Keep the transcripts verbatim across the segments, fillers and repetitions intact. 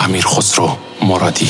امیر خسرو مرادی.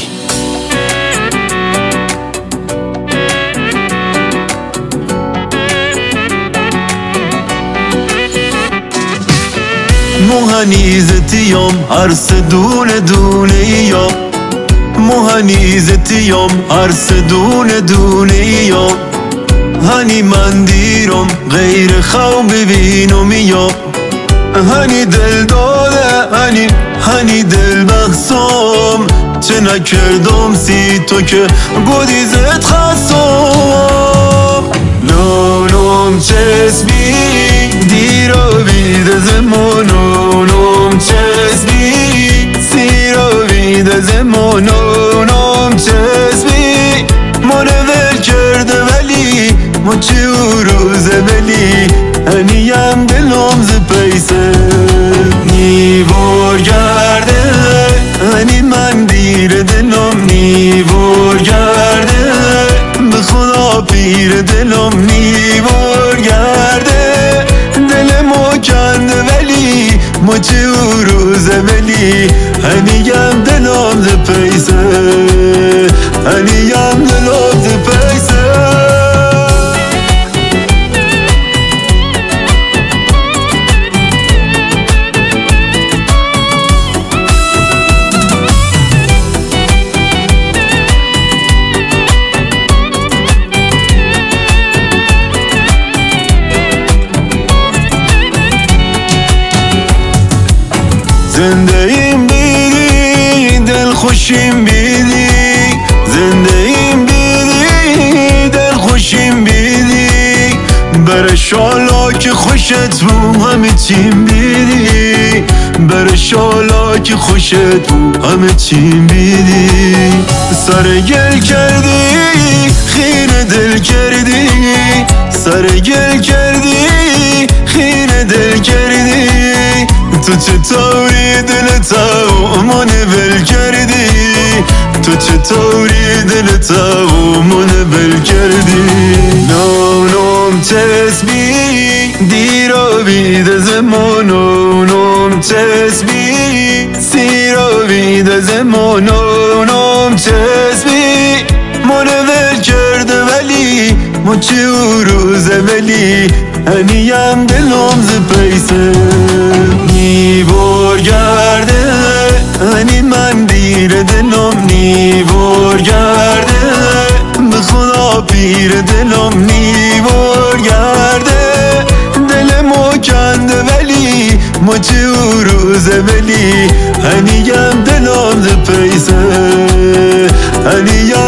مو هنیزتیم هر سه دونه دونه یا مو هنیزتیم هر سه دونه دونه یا هنی من دیرم غیر خو ببینم یا هنی دل داده هنی هنی دل بخصم چه نکردم سی تو که بودی زد خستم نونم چسبی دیرو بیده زمانونم چسبی سیرو بیده زمانونم چسبی منو ول کرده ولی ما چی او روزه ولی هنیم دلم ز پیسه نیور گرده هنی من دیر دلم نیور گرده به خدا پیر دلم نیور گرده دل ما کنده ولی ما چه او روزه ولی هنیم دلم ز پیسه هنیم دلم ز پیسه زنده ایم بیدی دل خوشیم بیدی زنده ایم بیدی دل خوشیم بیدی بر شالا که خوشت بو همه چیم بیدی بر شالا که خوشت بو همه چیم بیدی سر گل کردی خیره دل کردی سر گل کردی خیره دل کردی تو چطوری دلتا منو ول کردی تو چطوری دلتا منو ول کردی نونم چسبی دیرو بیده زمانونم چسبی سیرو بیده زمانونم چسبی منو ول کرده ولی ما چی او روزه ولی هنیم دلم ز پیسه نیور گرده هنی من دیر دلم نیور گرده به خدا پیر دلم نیور گرده دل ما کنده ولی ما چه او روزه ولی هنیم دلم ز پیسه هنیم